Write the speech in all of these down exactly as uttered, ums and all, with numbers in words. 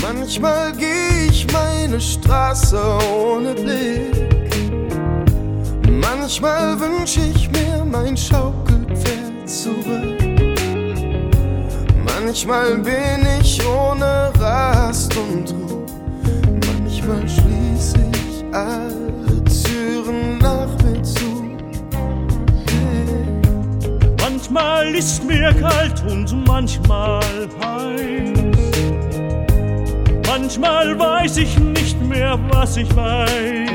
Manchmal geh ich meine Straße ohne Blick. Manchmal wünsch ich mir mein Schaukelpferd zurück. Manchmal bin ich ohne Rast und Ruhe. Manchmal schließ ich alle Türen nach mir zu. Hey. Manchmal ist mir kalt und manchmal heiß. Manchmal weiß ich nicht mehr, was ich weiß.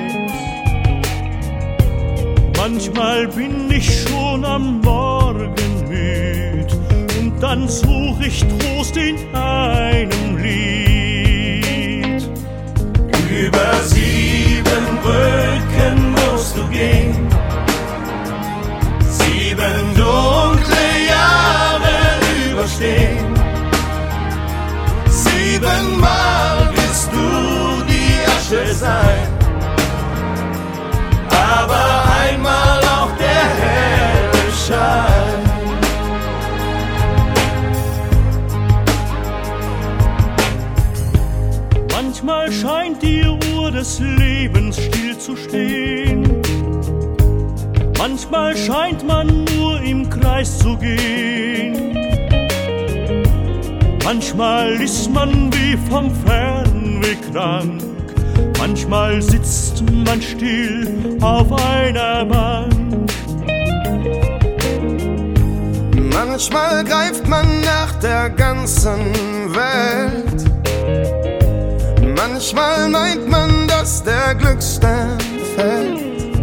Manchmal bin ich schon am Morgen müd und dann such ich Trost in einem Lied. Über sieben Brücken musst du gehen, sieben dunkle Jahre überstehen. Siebenmal wirst du die Asche sein, aber einmal auch der helle Schein. Manchmal scheint die Uhr des Lebens still zu stehen. Manchmal scheint man nur im Kreis zu gehen. Manchmal ist man wie vom Fernweh krank. Manchmal sitzt man still auf einer Bank. Manchmal greift man nach der ganzen Welt. Manchmal meint man, dass der Glücksstern fällt.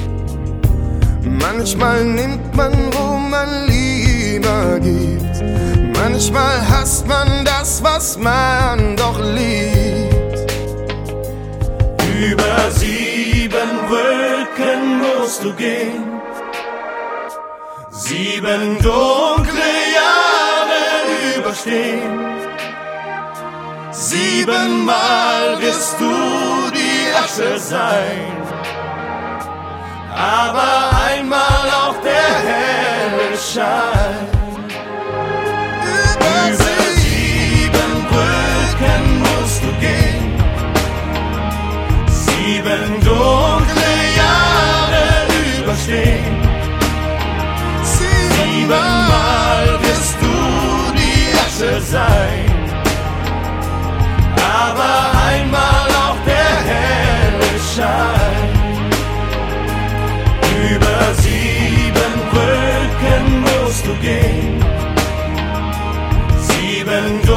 Manchmal nimmt man, wo man lieber gibt. Manchmal hasst man das, was man doch liebt. Über sieben Brücken musst du gehen, sieben dunkle Jahre überstehen. Siebenmal wirst du die Asche sein, aber einmal auch der helle Schein. Über sieben Brücken musst du gehen, sieben dunkle Jahre überstehen. Siebenmal wirst du die Asche sein, aber einmal auch der helle Schein. Über sieben Brücken musst du gehen, sieben